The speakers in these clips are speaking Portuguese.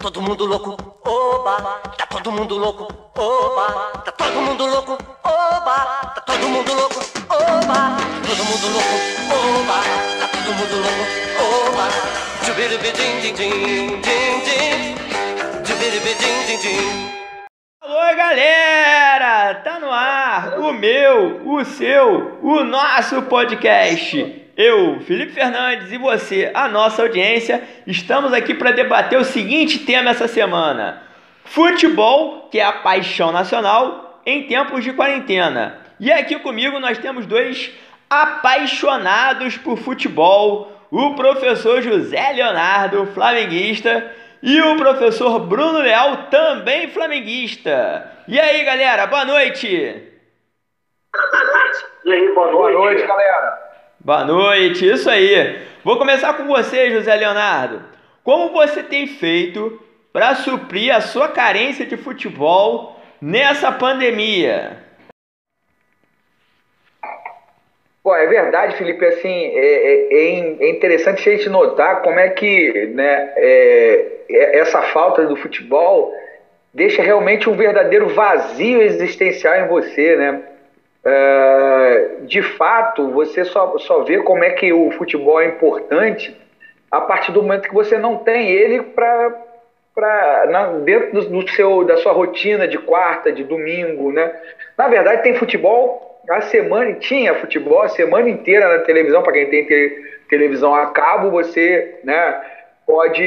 todo mundo louco, oba, tá todo mundo louco, oba, tá todo mundo louco, oba, tá todo mundo louco, oba, todo mundo louco, oba, tá todo mundo louco, oba, tchubiribidim, din, din, din, din, tchubiribidim, din, din. Alô, galera! Tá no ar o meu, o seu, o nosso podcast. Eu, Felipe Fernandes, e você, a nossa audiência, estamos aqui para debater o seguinte tema essa semana: futebol, que é a paixão nacional, em tempos de quarentena. E aqui comigo nós temos dois apaixonados por futebol, o professor José Leonardo, flamenguista, e o professor Bruno Leal, também flamenguista. E aí, galera, boa noite! E aí, boa noite, galera. Boa noite, isso aí. Vou começar com você, José Leonardo. Como você tem feito para suprir a sua carência de futebol nessa pandemia? Pô, é verdade, Felipe, assim, é interessante a gente notar como é que, né, essa falta do futebol deixa realmente um verdadeiro vazio existencial em você, né? De fato, você só vê como é que o futebol é importante a partir do momento que você não tem ele dentro da sua rotina de quarta, de domingo, né? Na verdade, tem futebol tinha futebol a semana inteira na televisão. Para quem tem televisão a cabo, você, né, pode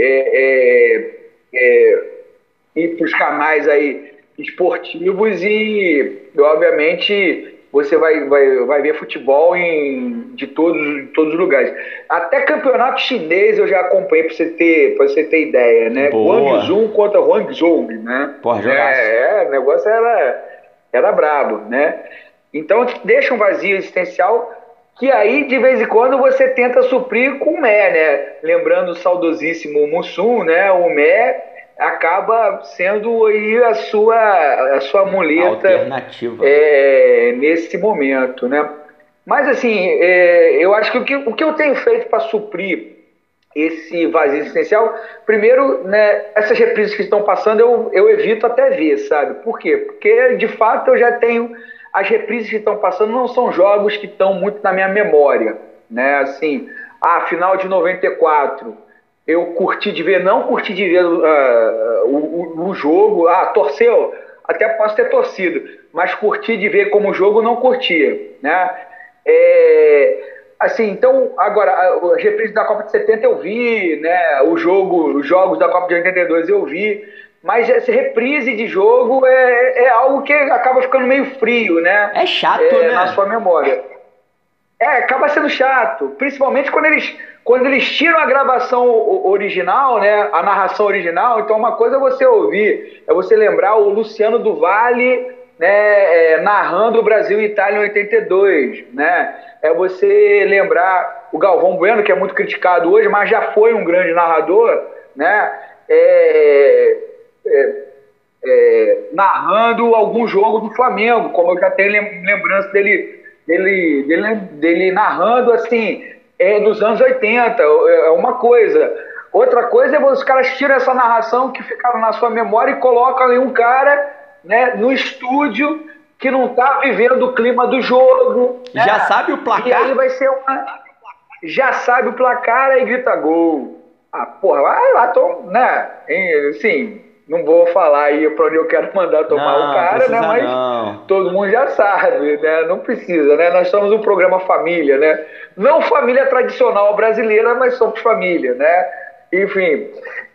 ir para os canais aí esportivos e obviamente você vai ver futebol em todos os lugares. Até campeonato chinês eu já acompanhei, para você ter ideia, né? Guangzhou contra Guangzhou, né? Porra, o negócio era brabo, né? Então deixa um vazio existencial que aí de vez em quando você tenta suprir com o Mé, né? Lembrando o saudosíssimo Mussum, né? O Mé acaba sendo aí a sua muleta alternativa nesse momento, né? Mas assim, eu acho que o que eu tenho feito para suprir esse vazio existencial, primeiro, né, essas reprises que estão passando eu evito até ver, sabe? Por quê? Porque de fato eu já tenho as reprises que estão passando, não são jogos que estão muito na minha memória, né? Assim, final de 94 eu curti de ver, não curti de ver o jogo. Torceu, até posso ter torcido, mas curti de ver como jogo, não curtia, né? Assim, então, agora, as reprises da Copa de 70 eu vi, né? Os jogos da Copa de 82 eu vi, mas essa reprise de jogo é algo que acaba ficando meio frio, né? É chato, né? Na sua memória. Acaba sendo chato, principalmente quando eles tiram a gravação original, né, a narração original. Então uma coisa é você ouvir, é você lembrar o Luciano do Vale, né, narrando o Brasil e Itália em 82, né? É você lembrar o Galvão Bueno, que é muito criticado hoje, mas já foi um grande narrador, né? Narrando algum jogo do Flamengo, como eu já tenho lembrança dele narrando assim, nos anos 80, é uma coisa. Outra coisa é os caras tiram essa narração que ficaram na sua memória e colocam ali um cara, né, no estúdio que não está vivendo o clima do jogo. Já sabe o placar? E aí vai ser já sabe o placar e grita gol. Porra, vai lá, né? Assim, não vou falar aí para onde eu quero mandar tomar o cara, né? Mas todo mundo já sabe, né? Não precisa, né? Nós somos um programa família, né? Não família tradicional brasileira, mas somos família, né? Enfim.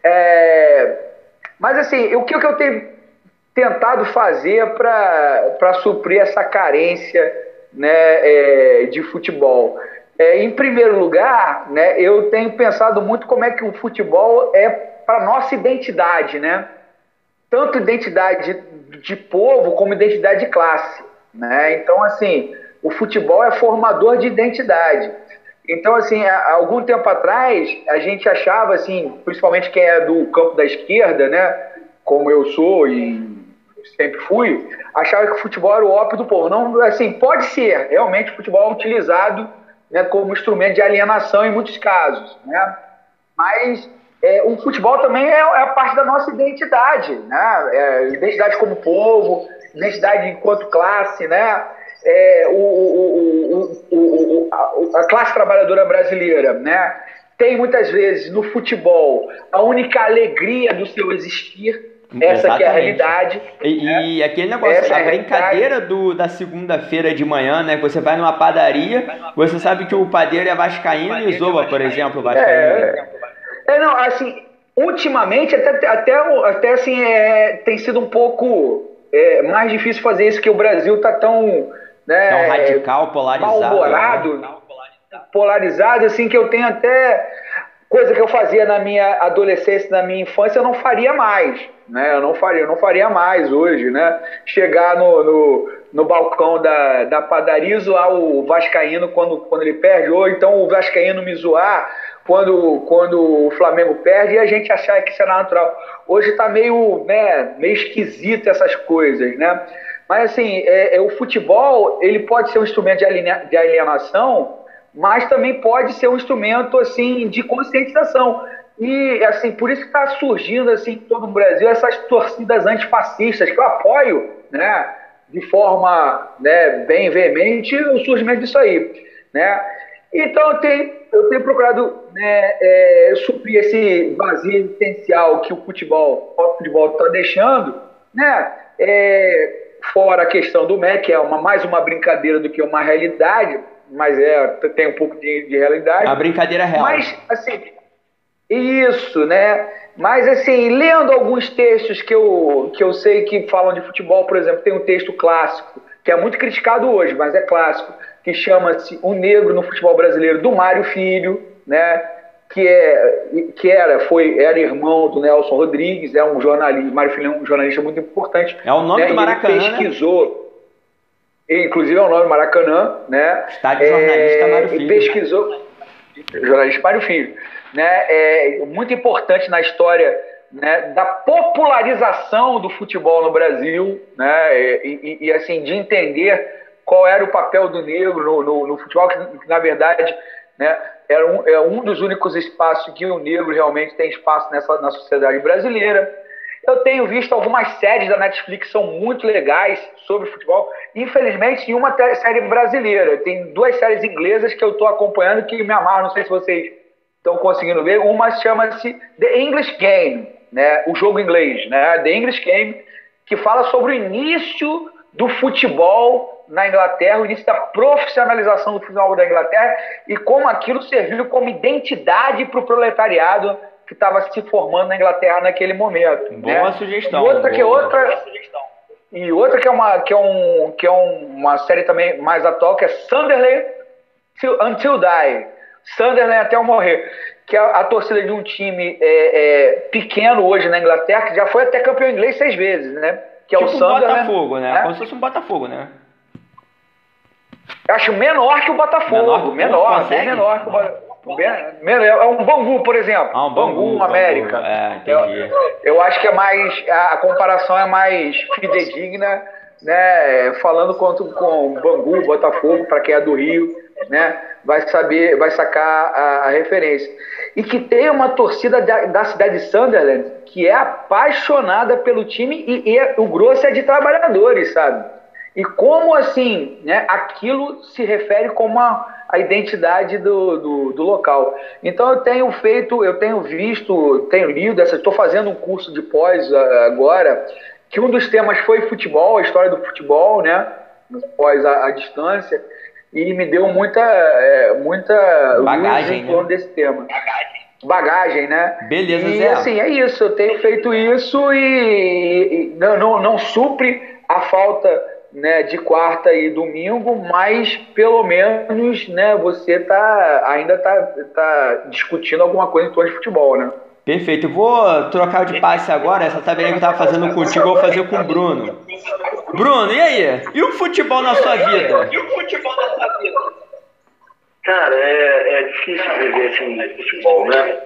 Mas assim, o que eu tenho tentado fazer para suprir essa carência, né, de futebol? Em primeiro lugar, né, eu tenho pensado muito como é que o futebol é para nossa identidade, né? Tanto identidade de povo como identidade de classe, né? Então, assim, o futebol é formador de identidade. Então, assim, há algum tempo atrás, a gente achava, assim, principalmente quem é do campo da esquerda, né, como eu sou e sempre fui, achava que o futebol era o ópio do povo. Não, assim, pode ser, realmente o futebol é utilizado, né, como instrumento de alienação em muitos casos, né? Mas o futebol também é a parte da nossa identidade, né? Identidade como povo, identidade enquanto classe, né? A classe trabalhadora brasileira, né? Tem muitas vezes no futebol a única alegria do seu existir. Essa que é a realidade. E aquele negócio, a brincadeira da segunda-feira de manhã, né? Que você vai numa padaria, você sabe que o padeiro é vascaíno e zoa, por exemplo, o vascaíno. Não, assim, ultimamente até assim, tem sido um pouco mais difícil fazer isso, que o Brasil tá tão, né, tão radical, polarizado. Polarizado, assim, que eu tenho até coisa que eu fazia na minha adolescência, na minha infância, eu não faria mais, né? Eu não faria mais hoje, né? Chegar no balcão da padaria e zoar o vascaíno quando ele perde, ou então o vascaíno me zoar quando o Flamengo perde, e a gente achar que isso é natural. Hoje está meio esquisito essas coisas, né? Mas assim, o futebol, ele pode ser um instrumento de alienação, mas também pode ser um instrumento assim de conscientização. E assim, por isso que está surgindo assim em todo o Brasil essas torcidas antifascistas, que eu apoio, né, de forma, né, bem veemente o surgimento disso aí, né? Então eu tenho procurado, né, suprir esse vazio existencial que o futebol está deixando, né? Fora a questão do MEC, que é mais uma brincadeira do que uma realidade, mas tem um pouco de realidade. A brincadeira real. Mas, assim, isso, né? Mas, assim, lendo alguns textos que eu sei que falam de futebol, por exemplo, tem um texto clássico, que é muito criticado hoje, mas é clássico, que chama-se O Negro no Futebol Brasileiro, do Mário Filho, né? Que era irmão do Nelson Rodrigues, é um jornalista, Mário Filho é um jornalista muito importante. É o nome, né, do Maracanã, ele pesquisou, né? Inclusive é o nome do Maracanã, né? Estádio jornalista Mário Filho. Pesquisou, jornalista Mário Filho, né? Muito importante na história, né, da popularização do futebol no Brasil, né? E assim, de entender qual era o papel do negro no futebol, que na verdade, né, é um dos únicos espaços que o negro realmente tem espaço na sociedade brasileira. Eu tenho visto algumas séries da Netflix que são muito legais sobre futebol. Infelizmente, uma série brasileira. Tem 2 séries inglesas que eu estou acompanhando que me amarram, não sei se vocês estão conseguindo ver. Uma chama-se The English Game, né, o jogo inglês, né, The English Game, que fala sobre o início do futebol na Inglaterra, o início da profissionalização do futebol da Inglaterra e como aquilo serviu como identidade para o proletariado que estava se formando na Inglaterra naquele momento. Boa, né? Sugestão. E outra que é uma série também mais atual, que é Sunderland Until Die. Sunderland até eu morrer. Que é a torcida de um time pequeno hoje na Inglaterra, que já foi até campeão inglês 6 vezes, né? Que é tipo o Sunderland. Botafogo, né? Como se fosse um Botafogo, né? Eu acho menor que o Botafogo. Menor que o Botafogo. É um Bangu, por exemplo. Um Bangu, América. Entendi. Eu acho que a comparação é mais fidedigna, né? Falando com Bangu, Botafogo, para quem é do Rio, né? Vai sacar a referência. E que tem uma torcida da cidade de Sunderland que é apaixonada pelo time e o grosso é de trabalhadores, sabe? E como, assim, né, aquilo se refere como a identidade do local. Então eu tenho lido, estou fazendo um curso de pós agora, que um dos temas foi futebol, a história do futebol, né, pós à distância, e me deu muita bagagem, luz em torno desse tema. Bagagem, né? Beleza, e Zé. Assim, é isso, eu tenho feito isso e não supre a falta, né, de quarta e domingo, mas pelo menos, né, você ainda tá discutindo alguma coisa em torno de futebol, né? Perfeito. Eu vou trocar de passe agora. Essa tabelinha que eu estava fazendo contigo, eu vou fazer com o Bruno. Bruno, e aí? E o futebol na sua vida? Cara, é difícil viver sem futebol, né?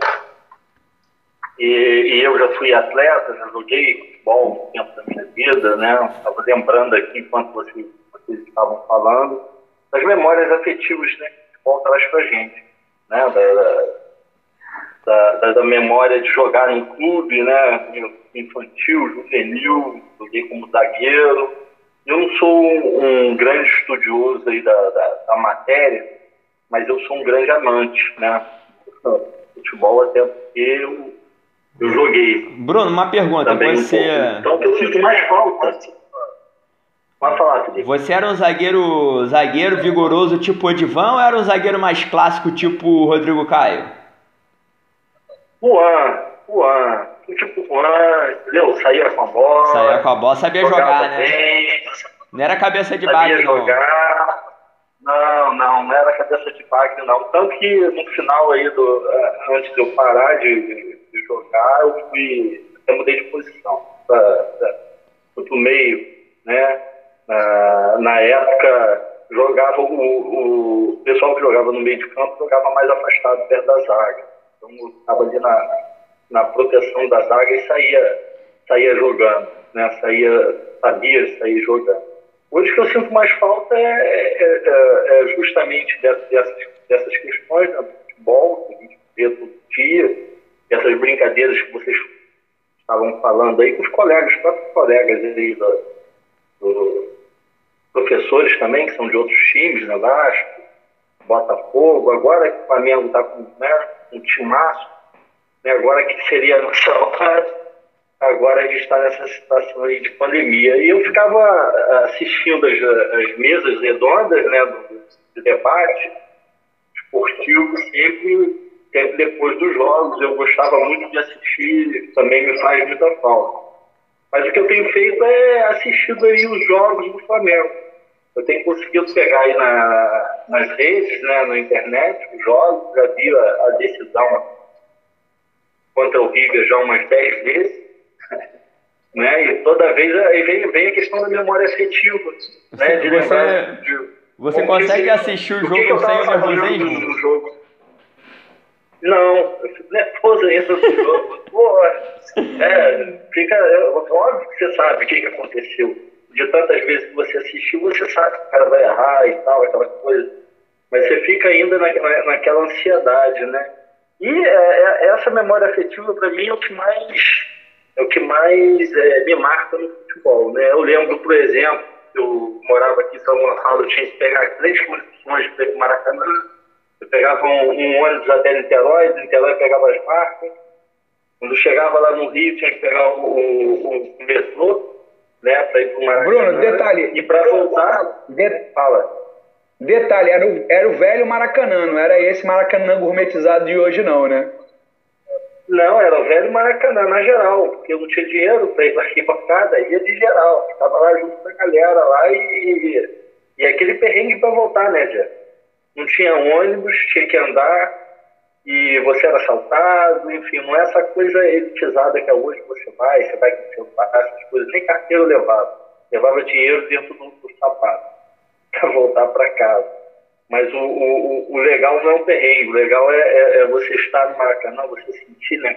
E eu já fui atleta, já joguei futebol um tempo da minha vida, né? Estava lembrando aqui, enquanto vocês estavam falando, das memórias afetivas, né, que o futebol traz pra gente, né? da memória de jogar num clube, né? Infantil, juvenil, joguei como zagueiro. Eu não sou um grande estudioso aí da matéria, mas eu sou um grande amante, né? Futebol, até porque eu joguei. Bruno, uma pergunta. Também então, que eu sinto mais falta. Pode falar, Felipe. Você era um zagueiro vigoroso tipo Odivan ou era um zagueiro mais clássico tipo Rodrigo Caio? Juan. Tipo Juan, entendeu? Saía com a bola. Sabia jogar, né? Bem, Não era cabeça de bagre, não. Jogar. Não era cabeça de bagre, não. Tanto que no final aí, antes de eu parar de jogar, eu mudei de posição. Fui pro meio, né? Na época, jogava o pessoal que jogava no meio de campo jogava mais afastado, perto da zaga. Então, eu estava ali na proteção da zaga e saía jogando, né? Sabia sair jogando. Hoje o que eu sinto mais falta é justamente dessas questões, né, do futebol, que a gente vê todo dia, essas brincadeiras que vocês estavam falando aí com os próprios colegas aí do professores também, que são de outros times, né, Vasco, Botafogo, agora que o Flamengo está com, né, um timaço, né, agora que seria a nossa hora, agora a gente está nessa situação aí de pandemia. E eu ficava assistindo as mesas redondas, né, de debate esportivo sempre depois dos jogos. Eu gostava muito de assistir, também me faz muita falta. Mas o que eu tenho feito é assistido aí os jogos do Flamengo. Eu tenho conseguido pegar aí nas redes, né, na internet, os jogos, já vi a decisão contra o River já umas 10 vezes. Né? E toda vez aí vem a questão da memória afetiva, né? De lembrar você consegue assistir o jogo sem o nervosismo? No jogo. Não, eu fico nervoso ainda no jogo. Porra, óbvio que você sabe o que aconteceu. De tantas vezes que você assistiu, você sabe que o cara vai errar e tal, aquela coisa. Mas você fica ainda naquela ansiedade, né? E essa memória afetiva, para mim, é o que mais me marca no futebol, né? Eu lembro, por exemplo, eu morava aqui em São Gonçalo, eu tinha que pegar 3 conexões para ir para o Maracanã. Eu pegava um ônibus até Niterói, de Niterói pegava as barcas. Quando eu chegava lá no Rio, tinha que pegar o metrô, né, para ir para o Maracanã. Bruno, detalhe. E para voltar, fala. Detalhe, era o velho Maracanã, não era esse Maracanã gourmetizado de hoje não, né? Não, era o velho Maracanã, na geral, porque eu não tinha dinheiro para ir para arquibancada, ia de geral. Ficava lá junto com a galera lá e aquele perrengue para voltar, né, Zé? Não tinha ônibus, tinha que andar e você era assaltado, enfim, não é essa coisa elitizada que é hoje, você vai com seu pai, essas coisas, nem carteira eu levava dinheiro dentro do sapato para voltar para casa. Mas o legal não é o perrengue, o legal é você estar no Maracanã, você sentir, né,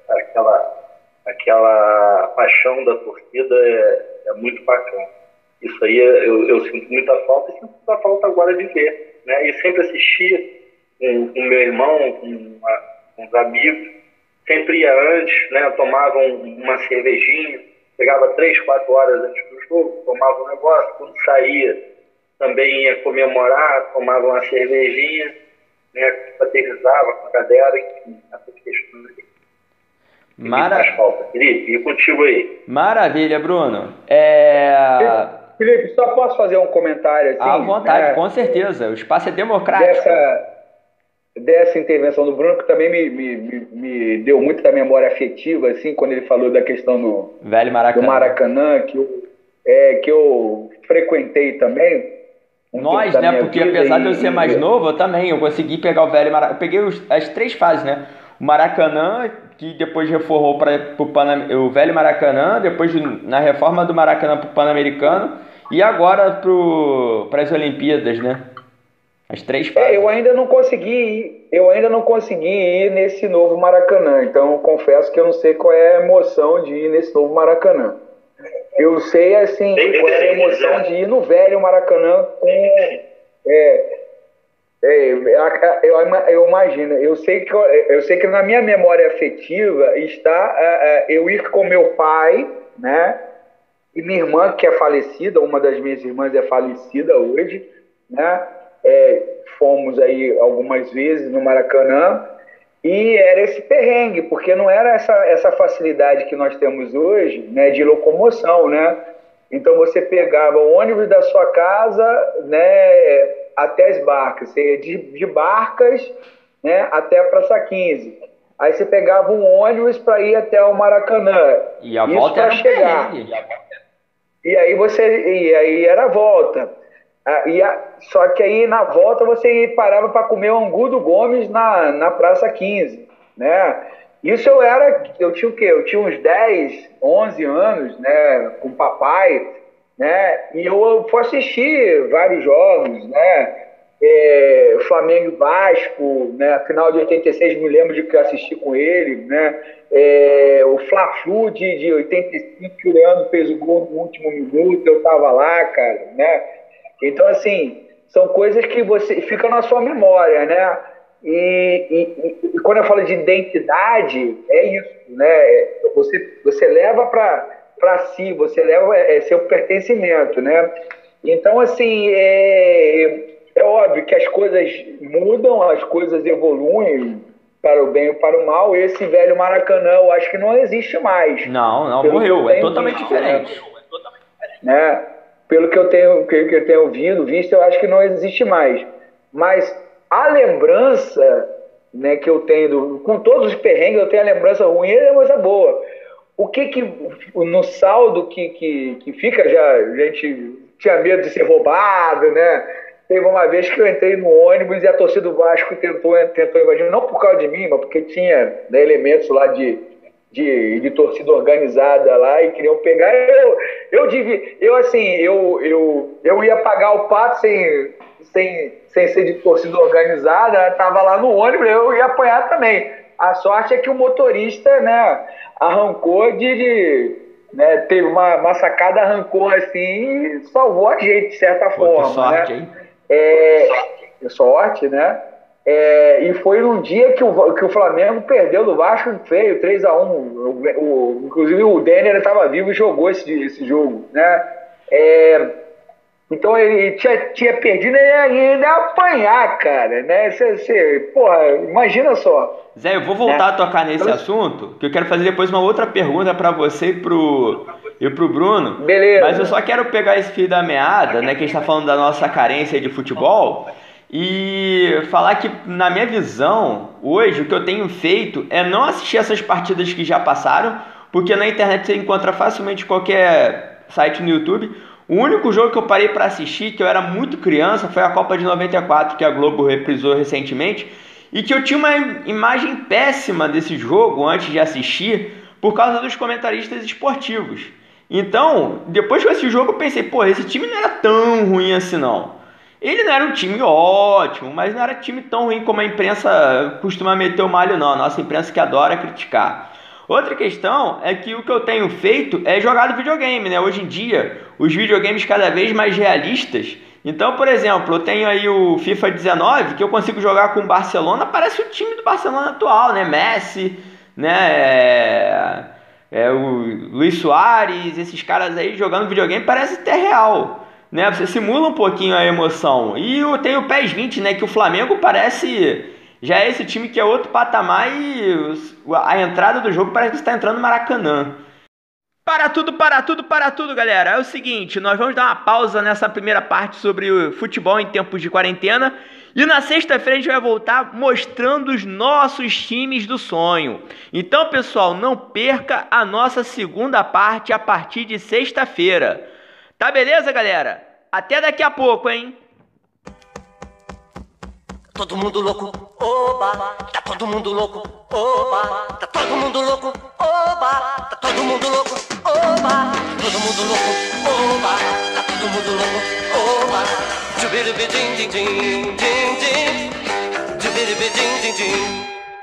aquela paixão da torcida é muito bacana. Isso aí eu sinto muita falta e sinto muita falta agora de ver, né? E sempre assistia com o meu irmão, com os amigos, sempre ia antes, né? Tomava uma cervejinha, pegava 3, 4 horas antes do jogo, tomava um negócio, quando saía também ia comemorar, tomava uma cervejinha, né? Paternizava com a galera, enfim, essas questões aí. Faz falta, Felipe, e contigo aí? Maravilha, Bruno. Felipe, só posso fazer um comentário assim? À vontade, com certeza. O espaço é democrático. Dessa intervenção do Bruno, que também me deu muito da memória afetiva, assim, quando ele falou da questão do Maracanã, que eu frequentei também. Nós, né? Porque apesar de eu ser mais novo, eu também. Eu consegui pegar o velho Maracanã. Eu peguei as 3 fases, né? O Maracanã, que depois reformou para o velho Maracanã, depois na reforma do Maracanã para o Pan-Americano e agora para as Olimpíadas, né? As 3 fases. Eu ainda não consegui ir nesse novo Maracanã, então eu confesso que eu não sei qual é a emoção de ir nesse novo Maracanã. Eu sei, assim, qual é a emoção de ir no velho Maracanã Eu imagino, eu sei que na minha memória afetiva está eu ir com meu pai, né? E minha irmã, que é falecida, uma das minhas irmãs é falecida hoje, né? Fomos aí algumas vezes no Maracanã e era esse perrengue, porque não era essa facilidade que nós temos hoje, né, de locomoção, né? Então você pegava o ônibus da sua casa, né, até as barcas, você ia de barcas, né, até a Praça 15. Aí você pegava um ônibus para ir até o Maracanã. E a volta era chegar. E aí era a volta. Só que aí na volta você parava para comer o angu do Gomes na Praça 15, né? Isso eu tinha o quê? Eu tinha uns 10, 11 anos, né, com o papai, né? E eu fui assistir vários jogos, né? Flamengo e Vasco, né? Final de 86 me lembro de que eu assisti com ele, né? O Fla-Flu de 85 que o Leandro fez o gol no último minuto, eu tava lá, cara, né? Então, assim, são coisas que você fica na sua memória, né? E quando eu falo de identidade, é isso, né? Você leva para si, você leva seu pertencimento, né? Então, assim, é óbvio que as coisas mudam, as coisas evoluem para o bem ou para o mal. Esse velho Maracanã, eu acho que não existe mais. Não, morreu, é totalmente diferente. Né? Pelo que eu tenho visto, eu acho que não existe mais. Mas a lembrança, né, que eu tenho, com todos os perrengues, eu tenho a lembrança ruim e a lembrança boa. O que no saldo que fica, a gente tinha medo de ser roubado, né? Teve uma vez que eu entrei no ônibus e a torcida do Vasco tentou invadir, não por causa de mim, mas porque tinha, né, elementos lá de torcida organizada lá e queriam pegar. Eu ia pagar o pato sem ser de torcida organizada, estava lá no ônibus, eu ia apanhar também. A sorte é que o motorista, né, arrancou né, teve uma sacada, arrancou assim e salvou a gente, de certa forma. Que sorte, né? hein? Sorte, né? E foi num dia que o Flamengo perdeu do Vasco feio, 3-1. Inclusive o Denner estava vivo e jogou esse jogo, né? Então ele tinha perdido e ainda ia apanhar, cara, né? Porra, imagina só. Zé, eu vou voltar a tocar nesse assunto, que eu quero fazer depois uma outra pergunta para você e pro Bruno. Beleza. Mas eu só quero pegar esse fio da meada, né, que a gente tá falando da nossa carência de futebol, e falar que, na minha visão, hoje, o que eu tenho feito é não assistir essas partidas que já passaram, porque na internet você encontra facilmente qualquer site no YouTube. O único jogo que eu parei para assistir, que eu era muito criança, foi a Copa de 94, que a Globo reprisou recentemente, e que eu tinha uma imagem péssima desse jogo antes de assistir, por causa dos comentaristas esportivos. Então, depois que eu assisti o jogo, eu pensei, pô, esse time não era tão ruim assim não. Ele não era um time ótimo, mas não era time tão ruim como a imprensa costuma meter o malho não, a nossa imprensa que adora criticar. Outra questão é que o que eu tenho feito é jogado videogame, né? Hoje em dia, os videogames cada vez mais realistas. Então, por exemplo, eu tenho aí o FIFA 19, que eu consigo jogar com o Barcelona, parece o time do Barcelona atual, né? Messi, né? O Luis Soares, esses caras aí jogando videogame, parece até real, né? Você simula um pouquinho a emoção. E eu tenho o PES 20, né? Que o Flamengo parece... Já é esse time que é outro patamar e a entrada do jogo parece que está entrando no Maracanã. Para tudo, galera. É o seguinte, nós vamos dar uma pausa nessa primeira parte sobre o futebol em tempos de quarentena. E na sexta-feira a gente vai voltar mostrando os nossos times do sonho. Então, pessoal, não perca a nossa segunda parte a partir de sexta-feira. Tá beleza, galera? Até daqui a pouco, hein? Todo mundo louco, oba, tá todo mundo louco, oba, tá todo mundo louco, oba, tá todo mundo louco, oba, todo mundo louco, oba, tá todo mundo louco, oba, tchubiribidim, din, din, din, din, tchubiribidim, din, din.